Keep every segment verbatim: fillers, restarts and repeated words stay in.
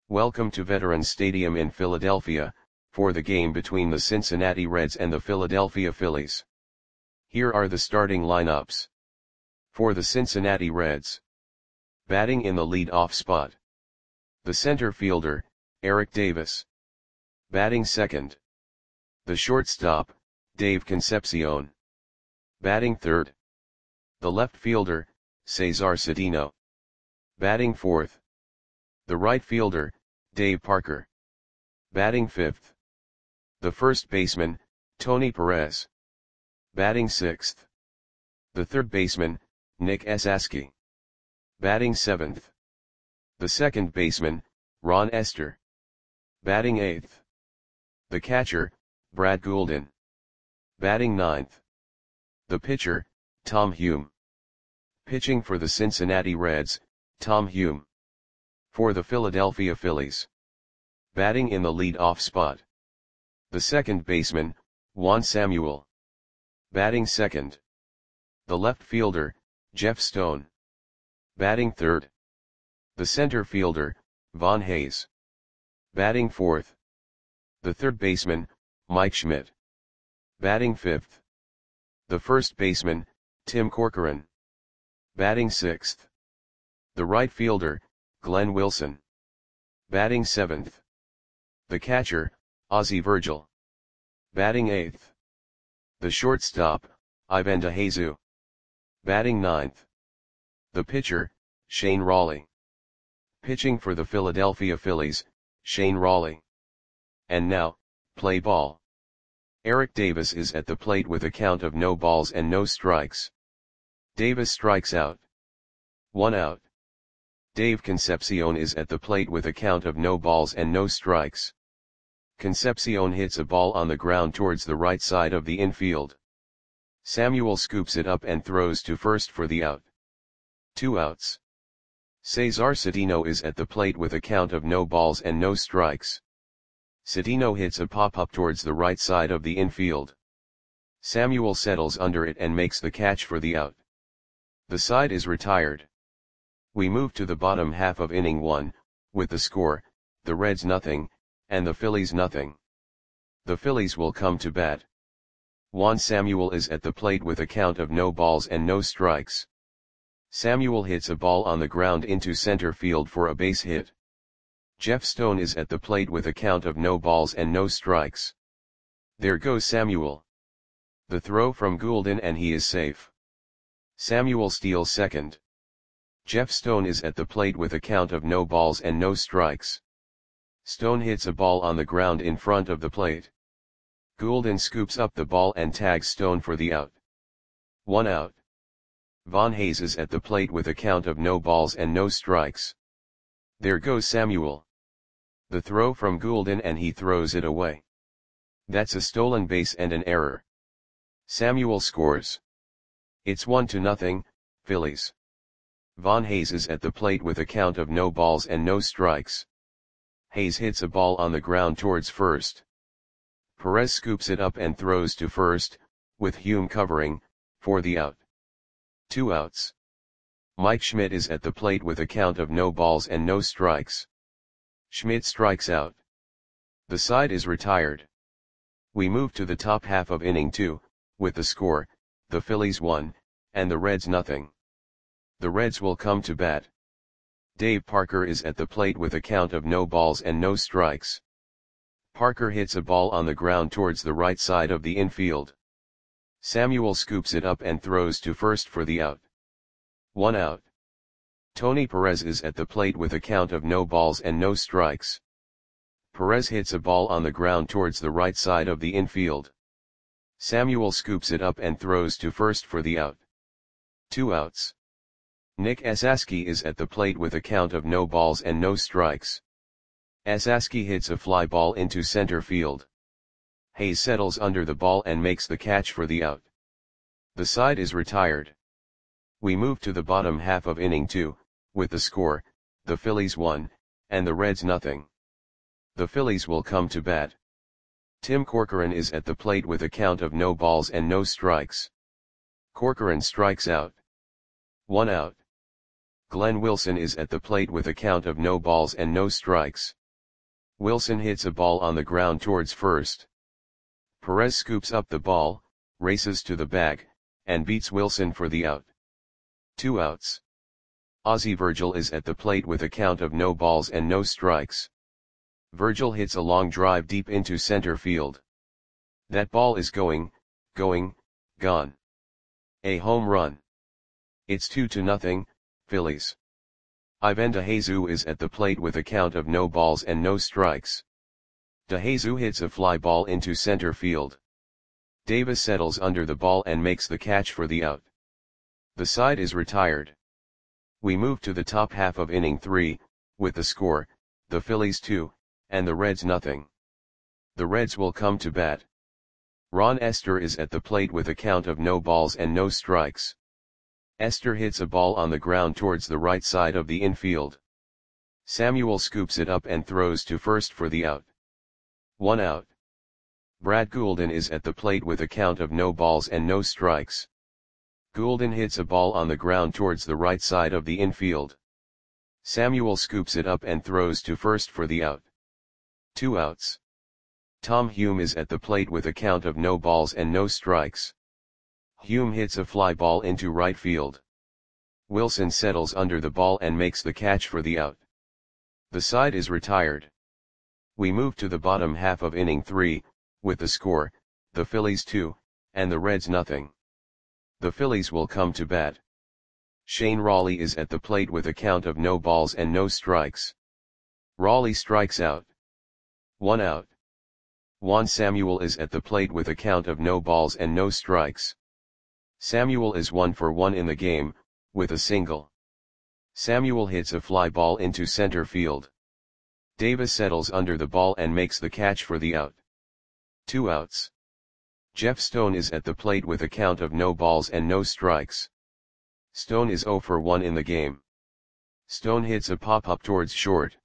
Welcome to Veterans Stadium in Philadelphia, for the game between the Cincinnati Reds and the Philadelphia Phillies. Here are the starting lineups. For the Cincinnati Reds. Batting in the lead-off spot. The center fielder, Eric Davis. Batting second. The shortstop, Dave Concepcion. Batting third. The left fielder, Cesar Cedeno. Batting fourth. The right fielder, Dave Parker. Batting fifth. The first baseman, Tony Perez. Batting sixth. The third baseman, Nick Esasky. Batting seventh. The second baseman, Ron Esther. Batting eighth. The catcher, Brad Goulden. Batting ninth. The pitcher, Tom Hume. Pitching for the Cincinnati Reds, Tom Hume. For the Philadelphia Phillies. Batting in the lead-off spot. The second baseman, Juan Samuel. Batting second. The left fielder, Jeff Stone. Batting third. The center fielder, Von Hayes. Batting fourth. The third baseman, Mike Schmidt. Batting fifth. The first baseman, Tim Corcoran. Batting sixth. The right fielder, Glenn Wilson. Batting seventh. The catcher, Ozzie Virgil. Batting eighth. The shortstop, Ivan DeJesu. Batting ninth. The pitcher, Shane Rawley. Pitching for the Philadelphia Phillies, Shane Rawley. And now, play ball. Eric Davis is at the plate with a count of no balls and no strikes. Davis strikes out. One out. Dave Concepcion is at the plate with a count of no balls and no strikes. Concepcion hits a ball on the ground towards the right side of the infield. Samuel scoops it up and throws to first for the out. Two outs. Cesar Cedeno is at the plate with a count of no balls and no strikes. Cedeno hits a pop-up towards the right side of the infield. Samuel settles under it and makes the catch for the out. The side is retired. We move to the bottom half of inning one, with the score, the Reds nothing, and the Phillies nothing. The Phillies will come to bat. Juan Samuel is at the plate with a count of no balls and no strikes. Samuel hits a ball on the ground into center field for a base hit. Jeff Stone is at the plate with a count of no balls and no strikes. There goes Samuel. The throw from Goulden and he is safe. Samuel steals second. Jeff Stone is at the plate with a count of no balls and no strikes. Stone hits a ball on the ground in front of the plate. Goulden scoops up the ball and tags Stone for the out. One out. Von Hayes is at the plate with a count of no balls and no strikes. There goes Samuel. The throw from Goulden and he throws it away. That's a stolen base and an error. Samuel scores. It's one to nothing, Phillies. Von Hayes is at the plate with a count of no balls and no strikes. Hayes hits a ball on the ground towards first. Perez scoops it up and throws to first, with Hume covering, for the out. Two outs. Mike Schmidt is at the plate with a count of no balls and no strikes. Schmidt strikes out. The side is retired. We move to the top half of inning two, with the score, the Phillies one, and the Reds nothing. The Reds will come to bat. Dave Parker is at the plate with a count of no balls and no strikes. Parker hits a ball on the ground towards the right side of the infield. Samuel scoops it up and throws to first for the out. One out. Tony Perez is at the plate with a count of no balls and no strikes. Perez hits a ball on the ground towards the right side of the infield. Samuel scoops it up and throws to first for the out. Two outs. Nick Esasky is at the plate with a count of no balls and no strikes. Esasky hits a fly ball into center field. Hayes settles under the ball and makes the catch for the out. The side is retired. We move to the bottom half of inning two, with the score, the Phillies one, and the Reds nothing. The Phillies will come to bat. Tim Corcoran is at the plate with a count of no balls and no strikes. Corcoran strikes out. One out. Glenn Wilson is at the plate with a count of no balls and no strikes. Wilson hits a ball on the ground towards first. Perez scoops up the ball, races to the bag, and beats Wilson for the out. Two outs. Ozzie Virgil is at the plate with a count of no balls and no strikes. Virgil hits a long drive deep into center field. That ball is going, going, gone. A home run. It's two to nothing, Phillies. Ivan DeJesus is at the plate with a count of no balls and no strikes. DeJesus hits a fly ball into center field. Davis settles under the ball and makes the catch for the out. The side is retired. We move to the top half of inning three, with the score, the Phillies two, and the Reds nothing. The Reds will come to bat. Ron Esther is at the plate with a count of no balls and no strikes. Esther hits a ball on the ground towards the right side of the infield. Samuel scoops it up and throws to first for the out. One out. Brad Goulden is at the plate with a count of no balls and no strikes. Goulden hits a ball on the ground towards the right side of the infield. Samuel scoops it up and throws to first for the out. Two outs. Tom Hume is at the plate with a count of no balls and no strikes. Hume hits a fly ball into right field. Wilson settles under the ball and makes the catch for the out. The side is retired. We move to the bottom half of inning three, with the score, the Phillies two, and the Reds nothing. The Phillies will come to bat. Shane Rawley is at the plate with a count of no balls and no strikes. Rawley strikes out. One out. Juan Samuel is at the plate with a count of no balls and no strikes. Samuel is one for one in the game, with a single. Samuel hits a fly ball into center field. Davis settles under the ball and makes the catch for the out. Two outs. Jeff Stone is at the plate with a count of no balls and no strikes. Stone is zero for one in the game. Stone hits a pop-up towards short.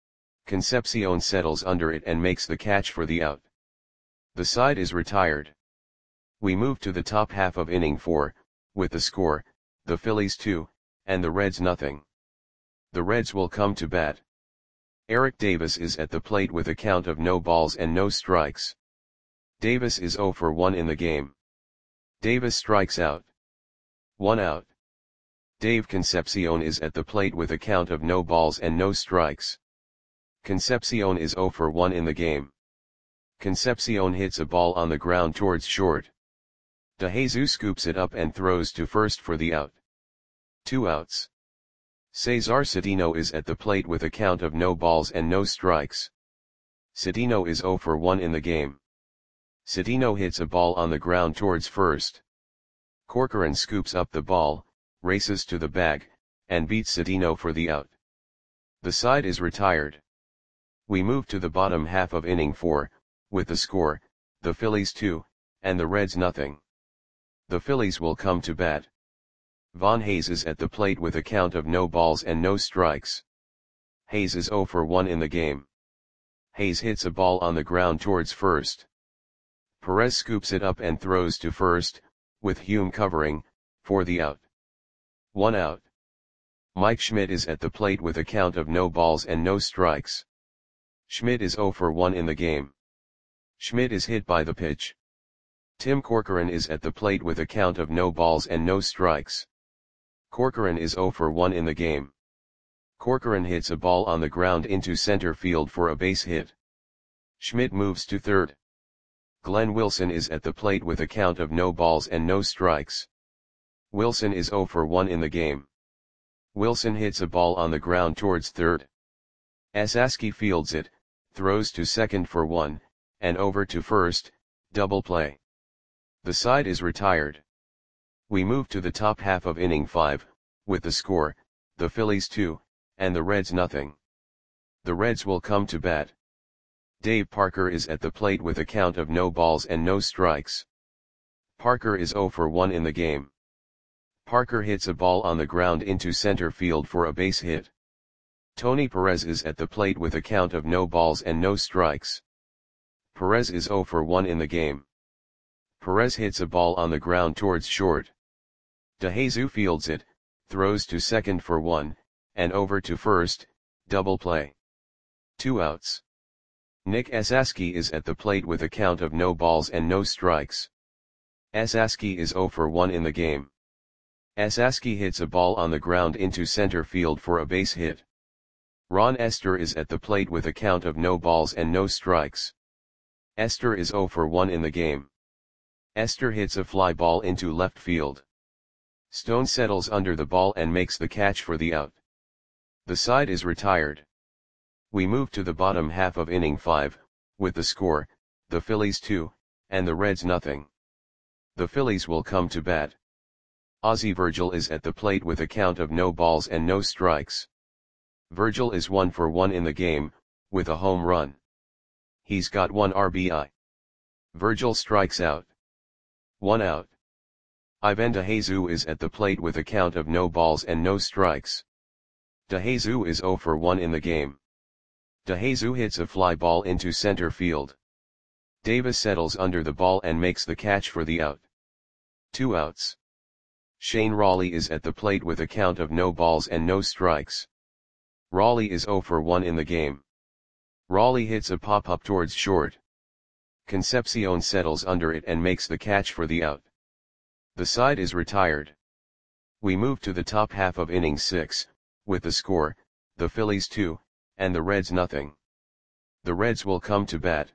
Concepcion settles under it and makes the catch for the out. The side is retired. We move to the top half of inning four, with the score, the Phillies two, and the Reds nothing. The Reds will come to bat. Eric Davis is at the plate with a count of no balls and no strikes. Davis is zero for one in the game. Davis strikes out. One out. Dave Concepcion is at the plate with a count of no balls and no strikes. Concepcion is zero for one in the game. Concepcion hits a ball on the ground towards short. DeJesus scoops it up and throws to first for the out. Two outs. Cesar Cedeno is at the plate with a count of no balls and no strikes. Cedeno is zero for one in the game. Cedeno hits a ball on the ground towards first. Corcoran scoops up the ball, races to the bag, and beats Cedeno for the out. The side is retired. We move to the bottom half of inning four, with the score, the Phillies two, and the Reds nothing. The Phillies will come to bat. Von Hayes is at the plate with a count of no balls and no strikes. Hayes is zero for one in the game. Hayes hits a ball on the ground towards first. Perez scoops it up and throws to first, with Hume covering, for the out. One out. Mike Schmidt is at the plate with a count of no balls and no strikes. Schmidt is zero for one in the game. Schmidt is hit by the pitch. Tim Corcoran is at the plate with a count of no balls and no strikes. Corcoran is zero for one in the game. Corcoran hits a ball on the ground into center field for a base hit. Schmidt moves to third. Glenn Wilson is at the plate with a count of no balls and no strikes. Wilson is zero for one in the game. Wilson hits a ball on the ground towards third. Esaski fields it, throws to second for one, and over to first, double play. The side is retired. We move to the top half of inning five, with the score, the Phillies two, and the Reds nothing. The Reds will come to bat. Dave Parker is at the plate with a count of no balls and no strikes. Parker is zero for one in the game. Parker hits a ball on the ground into center field for a base hit. Tony Perez is at the plate with a count of no balls and no strikes. Perez is zero for one in the game. Perez hits a ball on the ground towards short. DeJesus fields it, throws to second for one, and over to first, double play. Two outs. Nick Esaski is at the plate with a count of no balls and no strikes. Esaski is zero for one in the game. Esaski hits a ball on the ground into center field for a base hit. Ron Esther is at the plate with a count of no balls and no strikes. Esther is zero for one in the game. Esther hits a fly ball into left field. Stone settles under the ball and makes the catch for the out. The side is retired. We move to the bottom half of inning five, with the score, the Phillies two, and the Reds nothing. The Phillies will come to bat. Ozzie Virgil is at the plate with a count of no balls and no strikes. Virgil is one for one in the game, with a home run. He's got one R B I. Virgil strikes out. One out. Ivan DeJesus is at the plate with a count of no balls and no strikes. DeJesus is zero for one in the game. DeJesus hits a fly ball into center field. Davis settles under the ball and makes the catch for the out. Two outs. Shane Rawley is at the plate with a count of no balls and no strikes. Rawley is zero for one in the game. Rawley hits a pop-up towards short. Concepcion settles under it and makes the catch for the out. The side is retired. We move to the top half of inning six, with the score, the Phillies two, and the Reds nothing. The Reds will come to bat.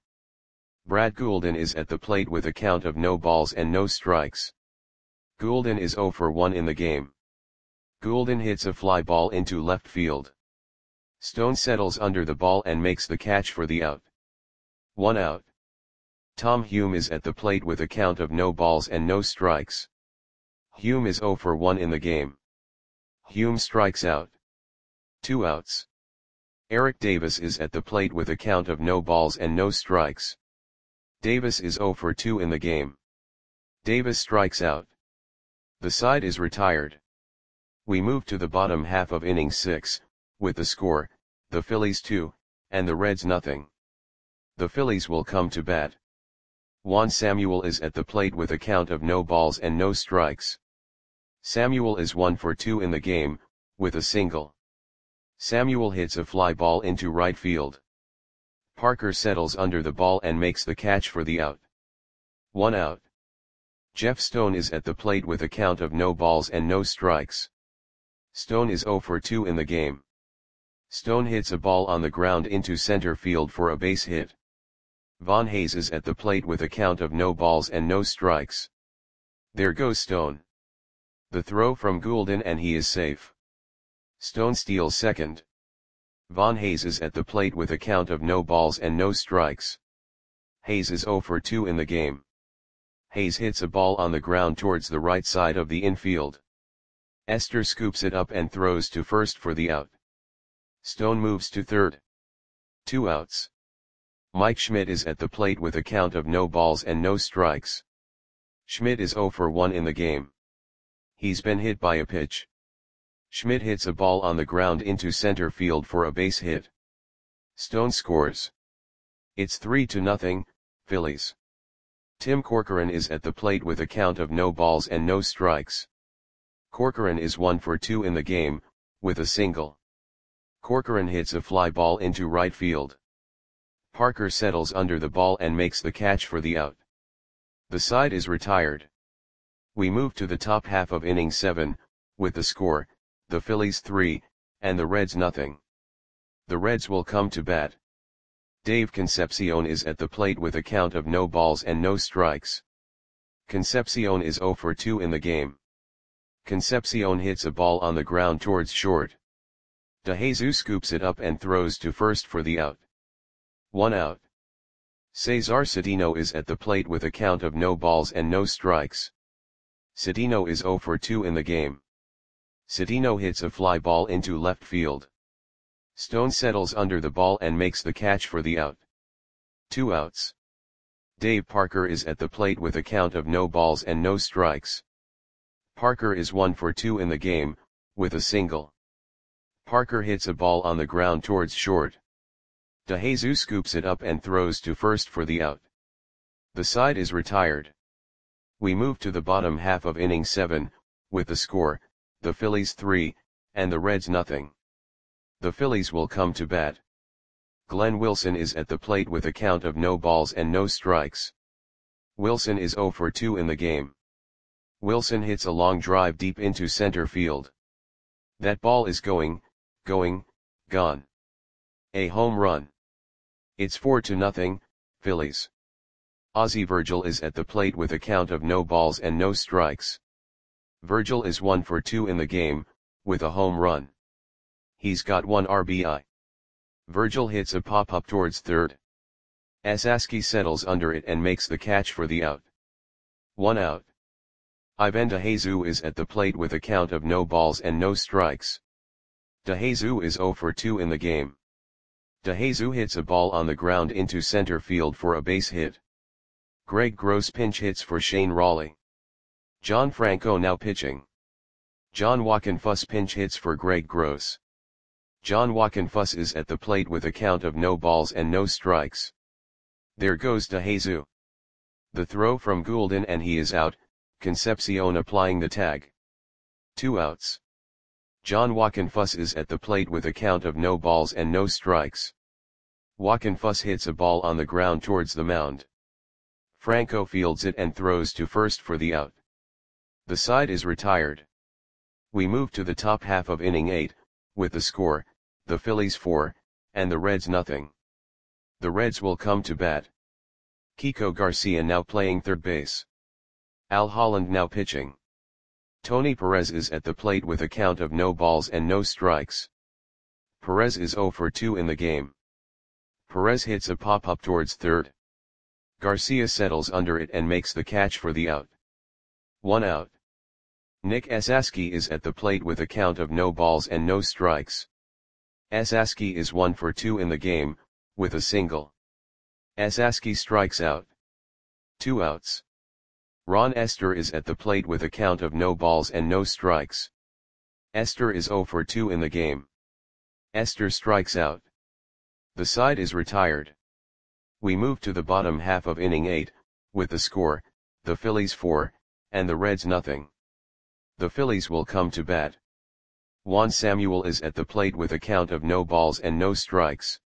Brad Goulden is at the plate with a count of no balls and no strikes. Goulden is zero for one in the game. Goulden hits a fly ball into left field. Stone settles under the ball and makes the catch for the out. One out. Tom Hume is at the plate with a count of no balls and no strikes. Hume is zero for one in the game. Hume strikes out. Two outs. Eric Davis is at the plate with a count of no balls and no strikes. Davis is zero for two in the game. Davis strikes out. The side is retired. We move to the bottom half of inning six, with the score, the Phillies two, and the Reds nothing. The Phillies will come to bat. Juan Samuel is at the plate with a count of no balls and no strikes. Samuel is one for two in the game, with a single. Samuel hits a fly ball into right field. Parker settles under the ball and makes the catch for the out. One out. Jeff Stone is at the plate with a count of no balls and no strikes. Stone is zero for two in the game. Stone hits a ball on the ground into center field for a base hit. Von Hayes is at the plate with a count of no balls and no strikes. There goes Stone. The throw from Goulden and he is safe. Stone steals second. Von Hayes is at the plate with a count of no balls and no strikes. Hayes is zero for two in the game. Hayes hits a ball on the ground towards the right side of the infield. Esther scoops it up and throws to first for the out. Stone moves to third. Two outs. Mike Schmidt is at the plate with a count of no balls and no strikes. Schmidt is zero for one in the game. He's been hit by a pitch. Schmidt hits a ball on the ground into center field for a base hit. Stone scores. It's three to nothing, Phillies. Tim Corcoran is at the plate with a count of no balls and no strikes. Corcoran is one for two in the game, with a single. Corcoran hits a fly ball into right field. Parker settles under the ball and makes the catch for the out. The side is retired. We move to the top half of inning seven, with the score, the Phillies three, and the Reds nothing. The Reds will come to bat. Dave Concepcion is at the plate with a count of no balls and no strikes. Concepcion is zero for two in the game. Concepcion hits a ball on the ground towards short. DeJesus scoops it up and throws to first for the out. One out. Cesar Cedeno is at the plate with a count of no balls and no strikes. Cedeno is zero for two in the game. Cedeno hits a fly ball into left field. Stone settles under the ball and makes the catch for the out. Two outs. Dave Parker is at the plate with a count of no balls and no strikes. Parker is one for two in the game, with a single. Parker hits a ball on the ground towards short. DeJesus scoops it up and throws to first for the out. The side is retired. We move to the bottom half of inning seven, with the score, the Phillies three, and the Reds nothing. The Phillies will come to bat. Glenn Wilson is at the plate with a count of no balls and no strikes. Wilson is zero for two in the game. Wilson hits a long drive deep into center field. That ball is going, going, gone. A home run. It's four to nothing, Phillies. Ozzie Virgil is at the plate with a count of no balls and no strikes. Virgil is one for two in the game, with a home run. He's got one R B I. Virgil hits a pop-up towards third. Esaski settles under it and makes the catch for the out. One out. Ivan DeJesus is at the plate with a count of no balls and no strikes. DeJesus is zero for two in the game. DeJesus hits a ball on the ground into center field for a base hit. Greg Gross pinch hits for Shane Rawley. John Franco now pitching. John Wockenfuss pinch hits for Greg Gross. John Wockenfuss is at the plate with a count of no balls and no strikes. There goes DeJesus. The throw from Goulden and he is out, Concepcion applying the tag. Two outs. John Wockenfuss is at the plate with a count of no balls and no strikes. Wockenfuss hits a ball on the ground towards the mound. Franco fields it and throws to first for the out. The side is retired. We move to the top half of inning eight, with the score, the Phillies four, and the Reds nothing. The Reds will come to bat. Kiko Garcia now playing third base. Al Holland now pitching. Tony Perez is at the plate with a count of no balls and no strikes. Perez is zero for two in the game. Perez hits a pop-up towards third. Garcia settles under it and makes the catch for the out. One out. Nick Esaski is at the plate with a count of no balls and no strikes. Esaski is one for two in the game, with a single. Esaski strikes out. Two outs. Ron Esther is at the plate with a count of no balls and no strikes. Esther is zero for two in the game. Esther strikes out. The side is retired. We move to the bottom half of inning eight, with the score, the Phillies four, and the Reds nothing. The Phillies will come to bat. Juan Samuel is at the plate with a count of no balls and no strikes.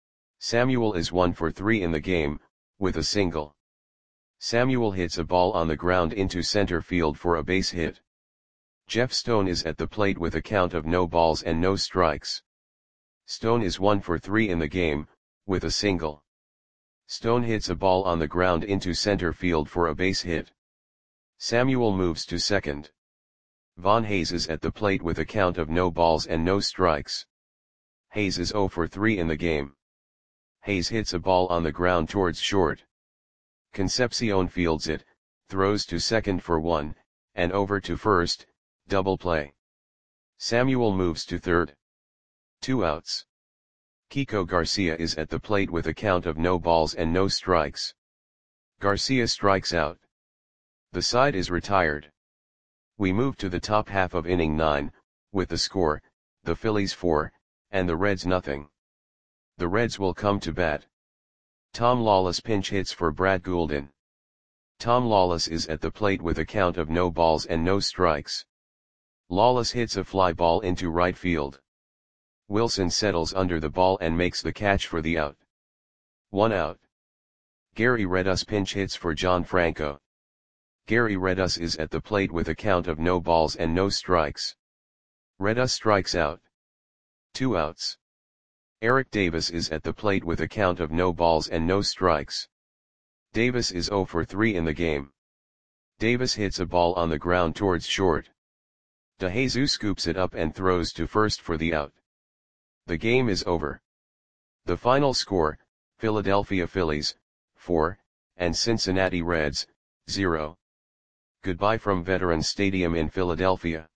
Samuel is one for three in the game, with a single. Samuel hits a ball on the ground into center field for a base hit. Jeff Stone is at the plate with a count of no balls and no strikes. Stone is one for three in the game, with a single. Stone hits a ball on the ground into center field for a base hit. Samuel moves to second. Von Hayes is at the plate with a count of no balls and no strikes. Hayes is zero for three in the game. Hayes hits a ball on the ground towards short. Concepcion fields it, throws to second for one, and over to first, double play. Samuel moves to third. Two outs. Kiko Garcia is at the plate with a count of no balls and no strikes. Garcia strikes out. The side is retired. We move to the top half of inning nine, with the score, the Phillies four, and the Reds nothing. The Reds will come to bat. Tom Lawless pinch hits for Brad Goulden. Tom Lawless is at the plate with a count of no balls and no strikes. Lawless hits a fly ball into right field. Wilson settles under the ball and makes the catch for the out. One out. Gary Redus pinch hits for John Franco. Gary Redus is at the plate with a count of no balls and no strikes. Redus strikes out. Two outs. Eric Davis is at the plate with a count of no balls and no strikes. Davis is zero for three in the game. Davis hits a ball on the ground towards short. DeJesus scoops it up and throws to first for the out. The game is over. The final score, Philadelphia Phillies, four, and Cincinnati Reds, zero. Goodbye from Veterans Stadium in Philadelphia.